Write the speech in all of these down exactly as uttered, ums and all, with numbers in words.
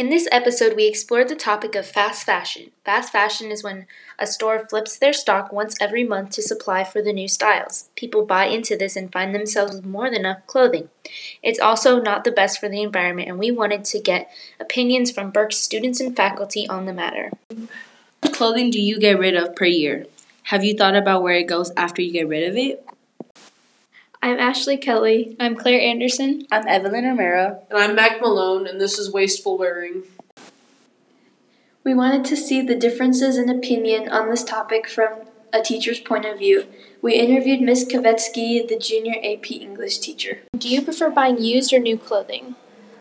In this episode, we explored the topic of fast fashion. Fast fashion is when a store flips their stock once every month to supply for the new styles. People buy into this and find themselves with more than enough clothing. It's also not the best for the environment, and we wanted to get opinions from Burke's students and faculty on the matter. What clothing do you get rid of per year? Have you thought about where it goes after you get rid of it? I'm Ashley Kelly. I'm Claire Anderson. I'm Evelyn Romero. And I'm Mac Malone, and this is Wasteful Wearing. We wanted to see the differences in opinion on this topic from a teacher's point of view. We interviewed Miz Kavetsky, the junior A P English teacher. Do you prefer buying used or new clothing?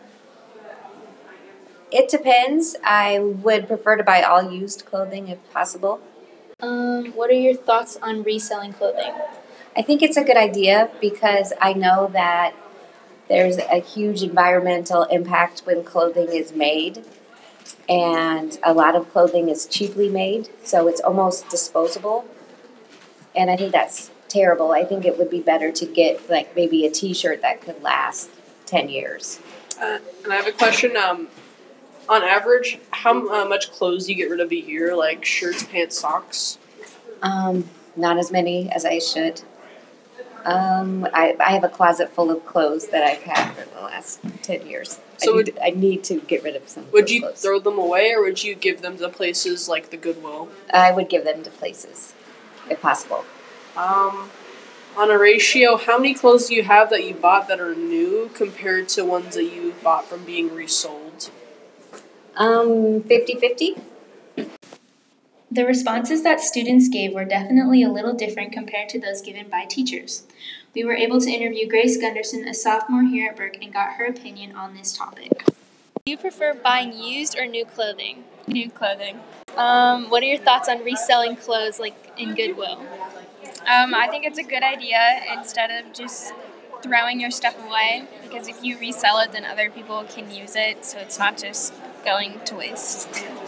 It depends. I would prefer to buy all used clothing if possible. Um, what are your thoughts on reselling clothing? I think it's a good idea because I know that there's a huge environmental impact when clothing is made, and a lot of clothing is cheaply made, so it's almost disposable, and I think that's terrible. I think it would be better to get like maybe a t-shirt that could last ten years. Uh, and I have a question. Um, on average, how uh, much clothes do you get rid of a year, like shirts, pants, socks? Um, not as many as I should. Um, I, I have a closet full of clothes that I've had for the last ten years. So I, would, need, I need to get rid of some of Would those you clothes. throw them away, or would you give them to places like the Goodwill? I would give them to places, if possible. Um, on a ratio, how many clothes do you have that you bought that are new compared to ones that you bought from being resold? Um, fifty-fifty. The responses that students gave were definitely a little different compared to those given by teachers. We were able to interview Grace Gunderson, a sophomore here at Burke, and got her opinion on this topic. Do you prefer buying used or new clothing? New clothing. Um, what are your thoughts on reselling clothes like in Goodwill? Um, I think it's a good idea instead of just throwing your stuff away, because if you resell it, then other people can use it, so it's not just going to waste.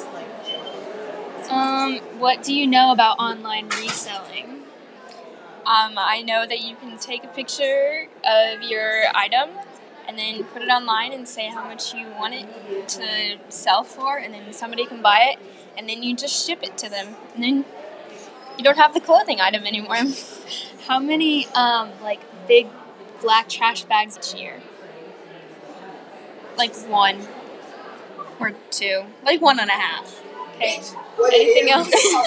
Um, what do you know about online reselling? Um, I know that you can take a picture of your item and then put it online and say how much you want it to sell for, and then somebody can buy it, and then you just ship it to them, and then you don't have the clothing item anymore. How many um like big black trash bags each year? Like one or two, like one and a half. Okay. Anything else?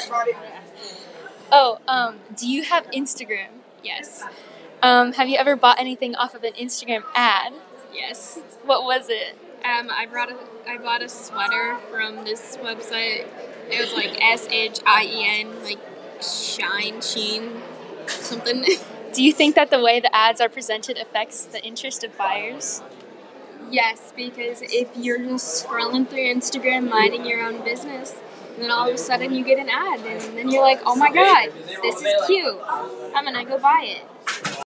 Oh, um, do you have Instagram? Yes. Um, have you ever bought anything off of an Instagram ad? Yes. What was it? Um, I brought a, I bought a sweater from this website. It was like S H I E N, like shine, sheen, something. Do you think that the way the ads are presented affects the interest of buyers? Yes, because if you're just scrolling through Instagram, minding your own business, and then all of a sudden you get an ad, and then you're like, oh my god, this is cute. I'm gonna go buy it.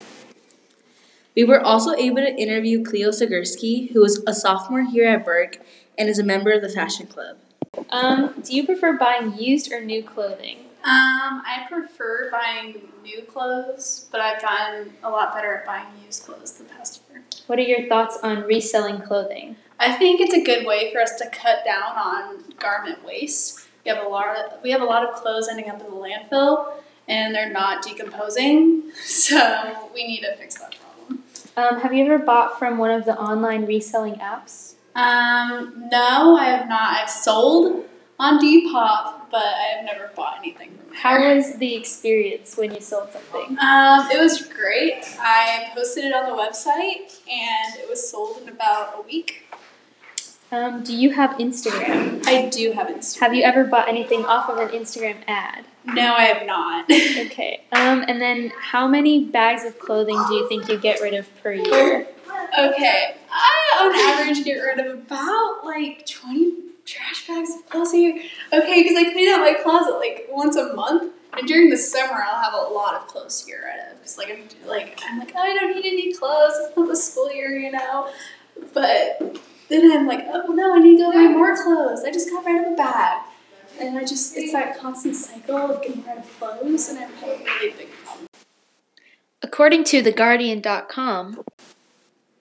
We were also able to interview Cleo Segursky, who is a sophomore here at Burke and is a member of the Fashion Club. Um, do you prefer buying used or new clothing? Um, I prefer buying new clothes, but I've gotten a lot better at buying used clothes the past year. What are your thoughts on reselling clothing? I think it's a good way for us to cut down on garment waste. We have a lot of, we have a lot of clothes ending up in the landfill, and they're not decomposing, so we need to fix that problem. Um, have you ever bought from one of the online reselling apps? Um, no, I have not. I've sold on Depop, but I have never bought anything from there. How was the experience when you sold something? Um, it was great. I posted it on the website, and it was sold in about a week. Um, do you have Instagram? I do have Instagram. Have you ever bought anything off of an Instagram ad? No, I have not. Okay. Um, and then how many bags of clothing do you think you get rid of per year? Okay. I, on average, get rid of about, like, twenty trash bags of clothes a year. Okay, because I clean out my closet, like, once a month. And during the summer, I'll have a lot of clothes to get rid of. Because, like, I'm like, I'm like, oh, I don't need any clothes. It's not the school year, you know? But then I'm like, oh, no, I need to go buy more clothes. I just got rid of a bag. And I just, it's that constant cycle of getting rid of clothes, and I have a really big problem. According to the guardian dot com,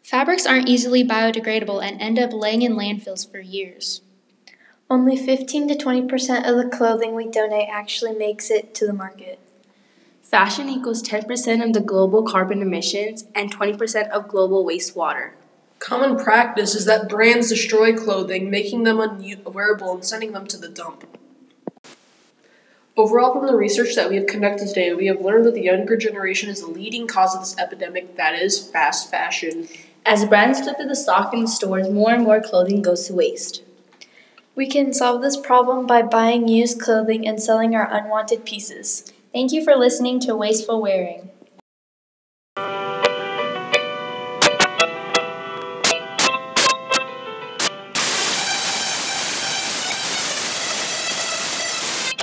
Fabrics aren't easily biodegradable and end up laying in landfills for years. Only fifteen to twenty percent of the clothing we donate actually makes it to the market. Fashion equals ten percent of the global carbon emissions and twenty percent of global wastewater. Common practice is that brands destroy clothing, making them unwearable and sending them to the dump. Overall, from the research that we have conducted today, we have learned that the younger generation is the leading cause of this epidemic, that is fast fashion. As brands flip to the stock in the stores, more and more clothing goes to waste. We can solve this problem by buying used clothing and selling our unwanted pieces. Thank you for listening to Wasteful Wearing.